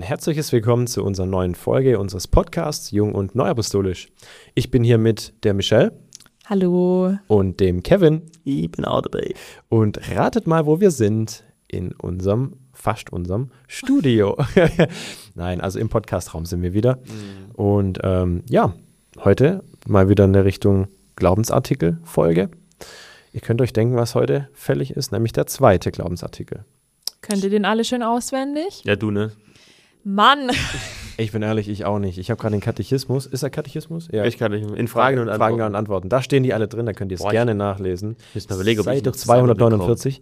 herzliches Willkommen zu unserer neuen Folge unseres Podcasts Jung und Neuapostolisch. Ich bin hier mit der Michelle. Hallo. Und dem Kevin. Ich bin auch dabei. Und ratet mal, wo wir sind in fast unserem Studio. Nein, also im Podcastraum sind wir wieder. Und heute mal wieder in der Richtung Glaubensartikel-Folge. Ihr könnt euch denken, was heute fällig ist, nämlich der zweite Glaubensartikel. Könnt ihr den alle schön auswendig? Ja, du, ne? Mann! Ich bin ehrlich, ich auch nicht. Ich habe gerade den Katechismus. Ist er Katechismus? Ja. Ich kann nicht. In Fragen und Antworten. Fragen und Antworten. Da stehen die alle drin, da könnt ihr es gerne nachlesen. Ich muss mal überlegen, ob Seite ich 249.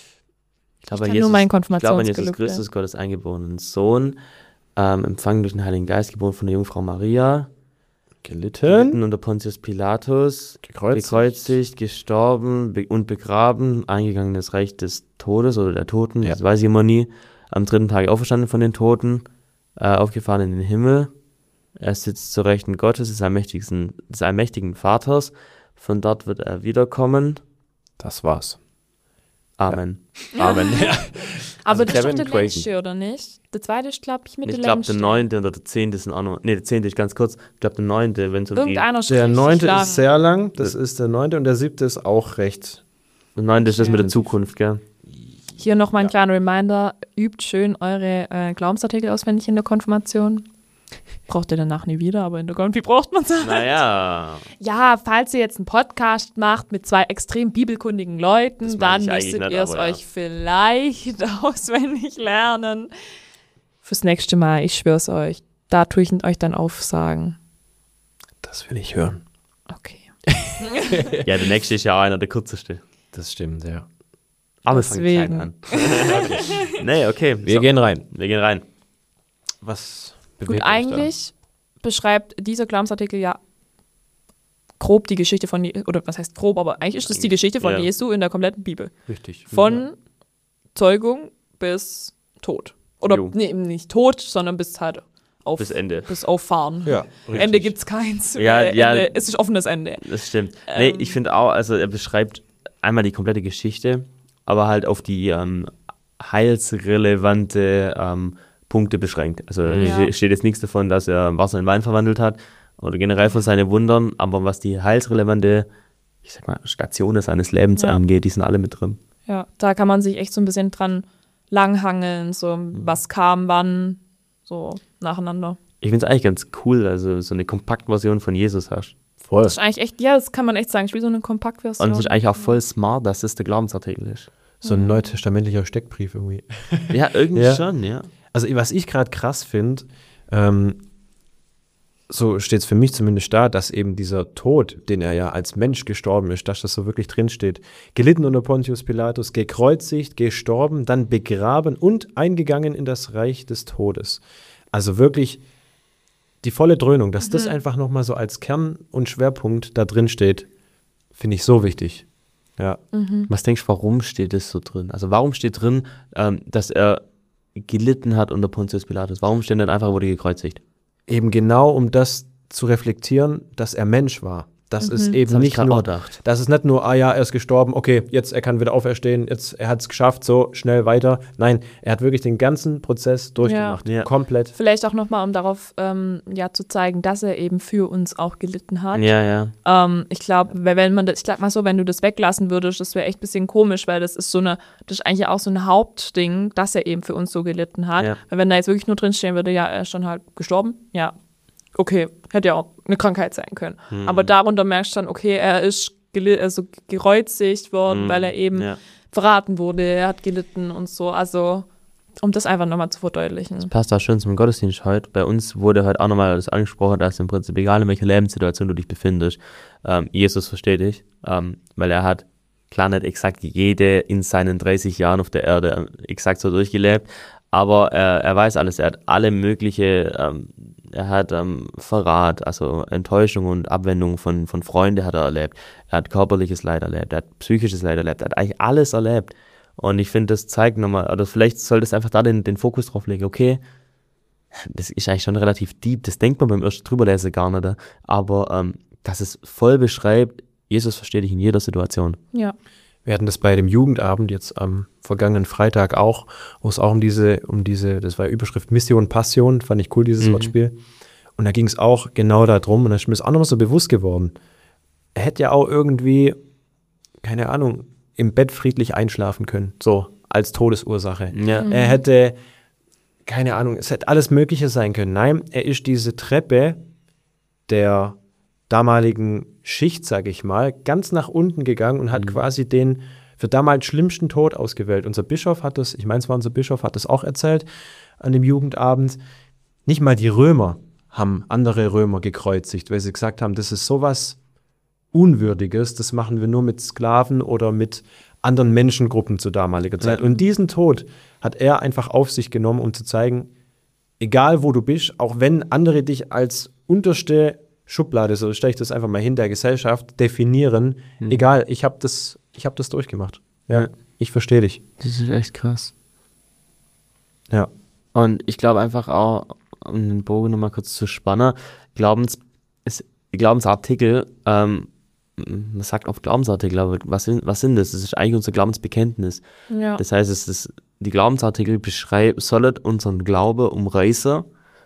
Ich glaube, kann nur mein Jesus Konfirmationsgelübde. Christus, Gottes eingeborenen Sohn, empfangen durch den Heiligen Geist, geboren von der Jungfrau Maria, gelitten unter Pontius Pilatus, gekreuzigt, gestorben und begraben, eingegangen in das Reich des Todes oder der Toten, das weiß ich immer nie, am dritten Tag auferstanden von den Toten, aufgefahren in den Himmel. Er sitzt zur Rechten Gottes, des allmächtigen Vaters. Von dort wird er wiederkommen. Das war's. Amen. Ja. Amen. Ja. Aber das ist Kevin doch der letzte, oder nicht? Der zweite ist, glaube ich, mit der Ich glaube, längste. der 9. oder der 10. sind auch noch. Ne, der 10. ist ganz kurz. Ich glaube, der 9., wenn es um die. Irgendeiner Der 9. lang. ist sehr lang, das ist der 9. und der 7. ist auch recht. Der 9. ist das mit der Zukunft, gell? Hier noch mal ein kleiner Reminder. Übt schön eure Glaubensartikel auswendig in der Konfirmation. Braucht ihr danach nie wieder, aber in der Konfi braucht man es. Naja. Ja, falls ihr jetzt einen Podcast macht mit zwei extrem bibelkundigen Leuten, Das meine dann ich eigentlich müsstet nicht, ihr es aber euch vielleicht auswendig lernen. Fürs nächste Mal, ich schwör's euch. Da tue ich euch dann aufsagen. Das will ich hören. Okay. Ja, der nächste ist ja auch einer der kürzeste. Das stimmt, ja. Aber wir fangen klein Deswegen. an. Nee, okay. Wir gehen rein. Wir gehen rein. Was Gut, bewegt eigentlich beschreibt dieser Glaubensartikel ja grob die Geschichte von Jesu, oder was heißt grob, aber eigentlich ist das die Geschichte von Ja. Jesu in der kompletten Bibel. euch da? Richtig. Von Zeugung bis Tod. Oder Jo. nee, eben nicht Tod, sondern bis halt Bis Ende. Bis Auffahren. Ja, richtig. Ende gibt's keins. Ja, ja. Ende, es ist offenes Ende. Das stimmt. Nee, ich finde auch, also er beschreibt einmal die komplette Geschichte, aber halt auf die heilsrelevante Punkte beschränkt. Also Ja. steht jetzt nichts davon, dass er Wasser in Wein verwandelt hat oder generell von seinen Wundern, aber was die heilsrelevante, ich sag mal, Stationen seines Lebens angeht, die sind alle mit drin. Ja, da kann man sich echt so ein bisschen dran langhangeln, so was kam, wann, so nacheinander. Ich finde es eigentlich ganz cool, also so eine Kompaktversion von Jesus hast. Voll. Das ist eigentlich echt, ja, das kann man echt sagen, ich will so eine Kompaktversion. Und es ist eigentlich auch voll smart, dass das der Glaubensartikel ist. So ein neutestamentlicher Steckbrief irgendwie. Ja, irgendwie Ja. schon, ja. Also was ich gerade krass finde, so steht es für mich zumindest da, dass eben dieser Tod, den er ja als Mensch gestorben ist, dass das so wirklich drinsteht, gelitten unter Pontius Pilatus, gekreuzigt, gestorben, dann begraben und eingegangen in das Reich des Todes. Also wirklich die volle Dröhnung, dass das einfach nochmal so als Kern und Schwerpunkt da drin steht, finde ich so wichtig. Ja. Was denkst du, warum steht das so drin? Also warum steht drin, dass er gelitten hat unter Pontius Pilatus? Warum steht nicht einfach, wurde gekreuzigt? Eben genau, um das zu reflektieren, dass er Mensch war. Das ist Das eben hab ich nicht grad nur, auch gedacht. das ist nicht nur, er ist gestorben, okay, jetzt, er kann wieder auferstehen, jetzt, er hat es geschafft, so, schnell weiter. Nein, er hat wirklich den ganzen Prozess durchgemacht, Ja. komplett. Vielleicht auch nochmal, um darauf zu zeigen, dass er eben für uns auch gelitten hat. Ja. Ich glaube, ich sag mal so, wenn du das weglassen würdest, das wäre echt ein bisschen komisch, weil das ist eigentlich auch so ein Hauptding, dass er eben für uns so gelitten hat. Ja. Weil wenn da jetzt wirklich nur drin stehen würde, ja, er ist schon halt gestorben, ja, okay, hätte ja auch eine Krankheit sein können. Aber darunter merkst du dann, okay, er ist gekreuzigt worden, weil er eben verraten wurde, er hat gelitten und so. Also, um das einfach nochmal zu verdeutlichen. Passt auch schön zum Gottesdienst heute. Bei uns wurde heute auch nochmal das angesprochen, dass im Prinzip, egal in welcher Lebenssituation du dich befindest, Jesus versteht dich, weil er hat klar nicht exakt jede in seinen 30 Jahren auf der Erde exakt so durchgelebt, aber er weiß alles, er hat alle mögliche, er hat Verrat, also Enttäuschung und Abwendung von Freunden hat er erlebt, er hat körperliches Leid erlebt, er hat psychisches Leid erlebt, er hat eigentlich alles erlebt. Und ich finde, das zeigt nochmal, oder vielleicht sollte es einfach da den Fokus drauf legen, okay, das ist eigentlich schon relativ deep, das denkt man beim ersten Drüberlesen gar nicht, aber dass es voll beschreibt, Jesus versteht dich in jeder Situation. Ja. Wir hatten das bei dem Jugendabend jetzt am vergangenen Freitag auch, wo es auch um diese, das war Überschrift Mission Passion, fand ich cool, dieses Wortspiel. Und da ging es auch genau darum, und da ist mir das auch nochmal so bewusst geworden. Er hätte ja auch irgendwie, keine Ahnung, im Bett friedlich einschlafen können, so als Todesursache. Ja. Er hätte, keine Ahnung, es hätte alles Mögliche sein können. Nein, er ist diese Treppe der damaligen Schicht, sage ich mal, ganz nach unten gegangen und hat quasi den für damals schlimmsten Tod ausgewählt. Unser Bischof hat das, ich meine, es war unser Bischof, hat das auch erzählt an dem Jugendabend. Nicht mal die Römer haben andere Römer gekreuzigt, weil sie gesagt haben, das ist sowas Unwürdiges, das machen wir nur mit Sklaven oder mit anderen Menschengruppen zu damaliger Zeit. Und diesen Tod hat er einfach auf sich genommen, um zu zeigen, egal wo du bist, auch wenn andere dich als unterste Schublade, so stelle ich das einfach mal hin, der Gesellschaft definieren, egal, ich hab das durchgemacht. Ja, ich verstehe dich. Das ist echt krass. Ja. Und ich glaube einfach auch, um den Bogen nochmal kurz zu spannen, Glaubensartikel, man sagt oft Glaubensartikel, aber was sind das? Das ist eigentlich unser Glaubensbekenntnis. Ja. Das heißt, die Glaubensartikel sollen unseren Glaube umreißen.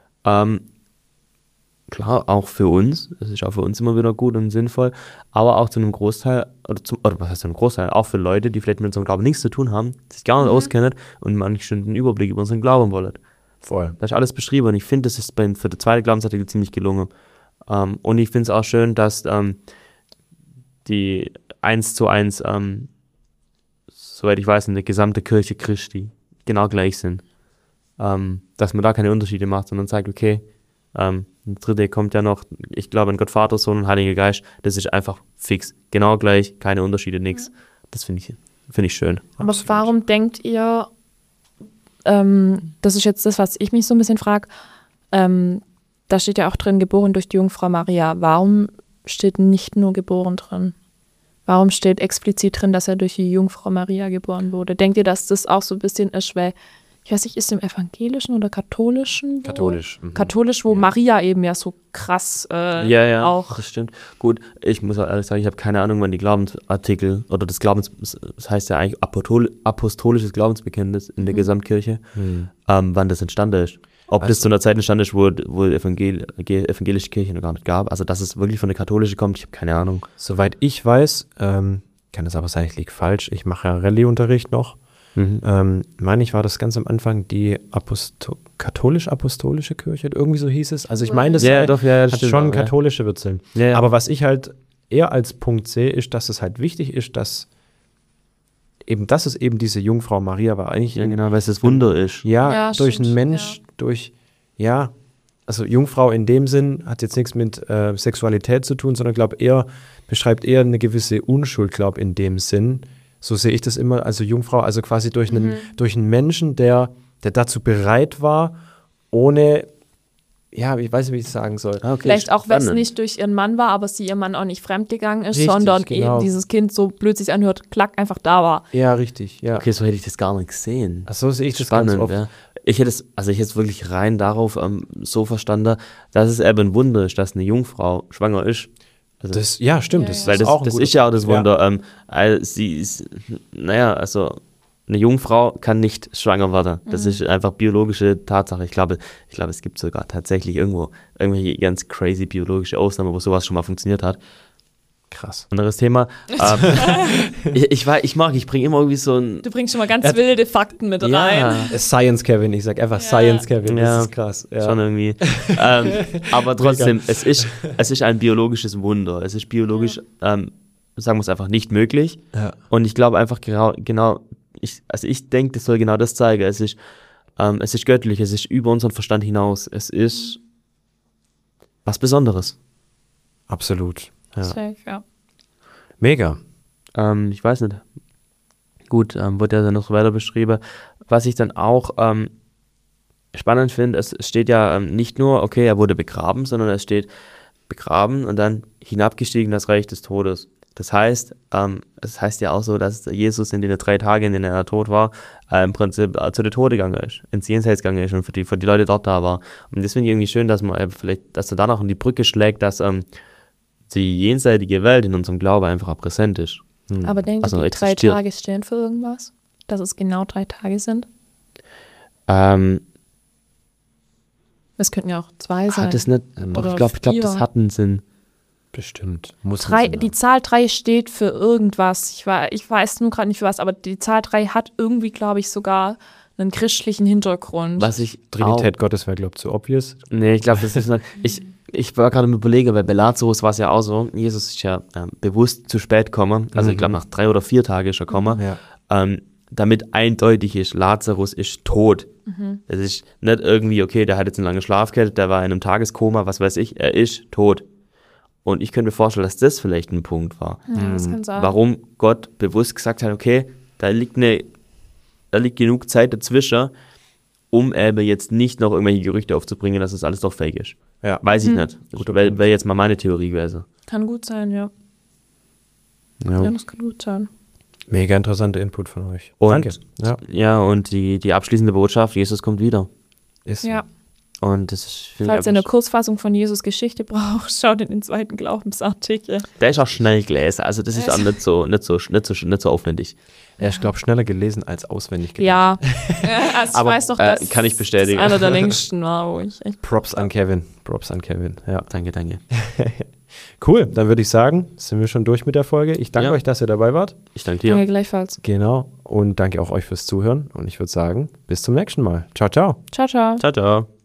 Klar, auch für uns, das ist auch für uns immer wieder gut und sinnvoll, aber auch zu einem Großteil, oder was heißt zu einem Großteil, auch für Leute, die vielleicht mit unserem Glauben nichts zu tun haben, sich gar nicht auskennen und manchmal einen Überblick über unseren Glauben wollen. Voll. Da ist alles beschrieben und ich finde, das ist für den zweiten Glaubensartikel ziemlich gelungen. Und ich finde es auch schön, dass die 1:1, soweit ich weiß, in der gesamten Kirche Christi genau gleich sind. Dass man da keine Unterschiede macht, sondern sagt, okay, der dritte kommt ja noch, ich glaube an Gott Vater, Sohn und Heiliger Geist, das ist einfach fix, genau gleich, keine Unterschiede, nichts. Das finde ich schön. Aber warum denkt ihr, das ist jetzt das, was ich mich so ein bisschen frage, da steht ja auch drin, geboren durch die Jungfrau Maria. Warum steht nicht nur geboren drin? Warum steht explizit drin, dass er durch die Jungfrau Maria geboren wurde? Denkt ihr, dass das auch so ein bisschen ist, weil, ich weiß nicht, ist im evangelischen oder katholischen? Katholisch. Katholisch, wo Maria eben ja so krass auch. Das stimmt. Gut, ich muss auch ehrlich sagen, ich habe keine Ahnung, wann die Glaubensartikel oder das heißt ja eigentlich apostolisches Glaubensbekenntnis in der Gesamtkirche, wann das entstanden ist. Ob das zu einer Zeit entstanden ist, wo evangelische Kirche noch gar nicht gab. Also, dass es wirklich von der katholischen kommt, ich habe keine Ahnung. Soweit ich weiß, kann es aber sein, ich liege falsch, ich mache ja Rallye-Unterricht noch. Meine ich, war das ganz am Anfang die katholisch-apostolische Kirche, irgendwie so hieß es. Also ich meine, das hat schon katholische Wurzeln. Ja. Aber was ich halt eher als Punkt sehe, ist, dass es halt wichtig ist, dass es eben diese Jungfrau Maria war. Eigentlich genau, weil es das Wunder ist. Ja, durch einen Mensch, also Jungfrau in dem Sinn hat jetzt nichts mit Sexualität zu tun, sondern beschreibt eher eine gewisse Unschuld, glaube in dem Sinn. So sehe ich das immer, also Jungfrau, also quasi durch einen Menschen, der dazu bereit war, ohne, ich weiß nicht, wie ich es sagen soll. Okay, vielleicht auch, wenn es nicht durch ihren Mann war, aber sie ihrem Mann auch nicht fremdgegangen ist, richtig, sondern genau. eben dieses Kind, so blöd sich anhört, klack, einfach da war. Ja, richtig, ja. Okay, so hätte ich das gar nicht gesehen. Ach so sehe ich das spannend, ganz oft. Ja. Ich hätte es wirklich rein darauf so verstanden, dass es eben ein Wunder ist, dass eine Jungfrau schwanger ist. Also, stimmt. Das ist ja auch das Wunder. Sie ist, also eine Jungfrau kann nicht schwanger werden. Das ist einfach biologische Tatsache. Ich glaube, es gibt sogar tatsächlich irgendwelche ganz crazy biologische Ausnahmen, wo sowas schon mal funktioniert hat. Krass. Anderes Thema. Ich bringe immer irgendwie so ein... Du bringst schon mal ganz wilde Fakten mit rein. Science Kevin, ich sag einfach Science Kevin, das ist krass. Ja. Schon irgendwie. Aber trotzdem, es ist ein biologisches Wunder. Es ist biologisch, sagen wir es einfach, nicht möglich. Ja. Und ich glaube einfach ich denke, das soll genau das zeigen. Es ist göttlich, es ist über unseren Verstand hinaus. Es ist was Besonderes. Absolut. Ja. Safe, ja. Mega. Ich weiß nicht. Gut, wurde ja dann noch weiter beschrieben. Was ich dann auch spannend finde, es steht ja nicht nur, okay, er wurde begraben, sondern es steht begraben und dann hinabgestiegen das Reich des Todes. Das heißt, es heißt ja auch so, dass Jesus in den 3 Tagen, in denen er tot war, im Prinzip zu der Tode gegangen ist, ins Jenseits gegangen ist und für die Leute dort da war. Und das finde ich irgendwie schön, dass man dass er danach in die Brücke schlägt, dass die jenseitige Welt in unserem Glauben einfach auch präsent ist. Aber denkt Also ihr, die 3 existiert. Tage stehen für irgendwas? Dass es genau 3 Tage sind? Es könnten ja auch 2 sein. Hat es nicht, Oder ich glaube, 4. das hat einen Sinn. Bestimmt. Muss Die Zahl 3 steht für irgendwas. Ich weiß nur gerade nicht für was, aber die Zahl 3 hat irgendwie, glaube ich, sogar einen christlichen Hintergrund. Was ich Trinität Gottes wäre, glaube ich, zu obvious. Nee, ich glaube, das ist nicht. Ich war gerade im Überlegen, bei Lazarus war es ja auch so, Jesus ist ja bewusst zu spät gekommen, also ich glaube nach 3 oder 4 Tagen ist er gekommen, damit eindeutig ist, Lazarus ist tot. Es ist nicht irgendwie, okay, der hat jetzt einen langen Schlaf gehabt, der war in einem Tageskoma, was weiß ich, er ist tot. Und ich könnte mir vorstellen, dass das vielleicht ein Punkt war. Ja, das kann sein. Warum Gott bewusst gesagt hat, okay, da liegt genug Zeit dazwischen, um eben jetzt nicht noch irgendwelche Gerüchte aufzubringen, dass das alles doch fake ist. Ja. Weiß ich nicht. Gut, wäre jetzt mal meine Theorie gewesen. Kann gut sein, ja. Ja. Ja, das kann gut sein. Mega interessanter Input von euch. Und, Danke. Ja, Ja, und die abschließende Botschaft, Jesus kommt wieder. ist so. Ja. Und das ist, Falls ihr eine Kurzfassung von Jesus Geschichte braucht, schaut in den 2. Glaubensartikel. der ist auch schnell gelesen, also das ist auch nicht so aufwendig. Er ist, glaube ich, schneller gelesen als auswendig gelesen. Ja. Also ich weiß doch, dass kann ich bestätigen. das einer der längsten war, wo ich echt. Props an Kevin. Ja. Danke. Cool, dann würde ich sagen, sind wir schon durch mit der Folge. Ich danke Ja. euch, dass ihr dabei wart. Ich danke dir. Danke gleichfalls. Genau. Und danke auch euch fürs Zuhören. Und ich würde sagen, bis zum nächsten Mal. Ciao, ciao. Ciao, ciao. Ciao, ciao.